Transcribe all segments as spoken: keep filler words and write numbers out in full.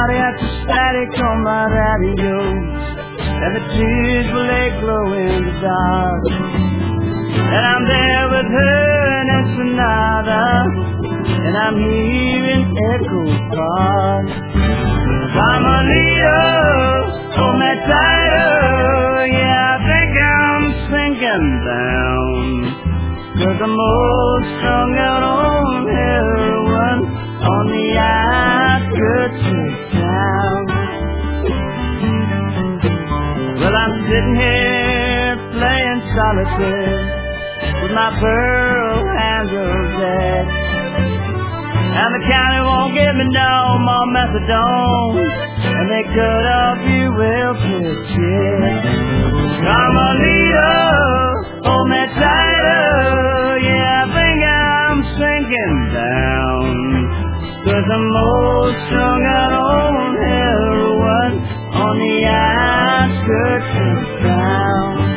mariachi static on my radio, and the trees will lay glow in the dark. And I'm there with her and Ensenada, and I'm hearing echoes far. Carmelita, hold me tighter, yeah, I think I'm sinking down. Cause I'm all strung out on heroin on the outskirts of town. Well, I'm sitting here playing solitaire with my pearl handled deck, and the county won't give me no more methadone, and they cut off your welfare check. Carmelita, hold me tighter, yeah, I think I'm sinking down. Cause I'm all strung out on heroin on the outskirts of town.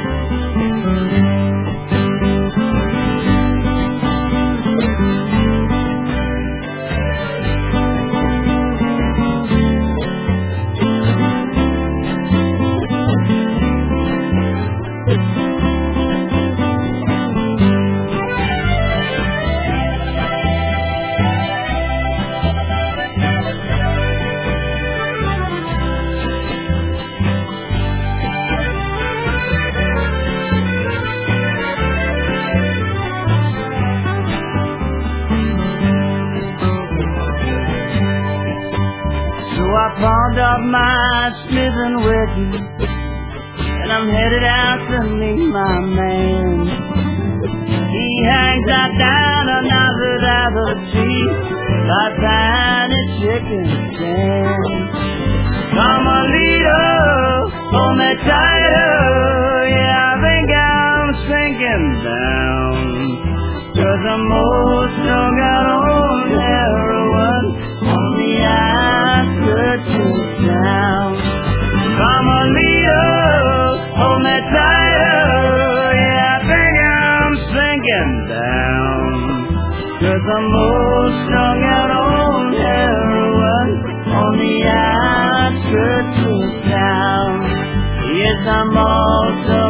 Pawned off my Smith and Wesson, and I'm headed out to meet my man. He hangs out down another apple tree by tiny chicken stand. Carmelita, hold me tighter, yeah, I think I'm sinking down. Cause I'm all strung out on heroin on the outskirts of town. Carmelita, hold me tighter, yeah, I think I'm sinking down. Cause I'm all strung out on heroin on the outskirts of town. Yes, I'm all strung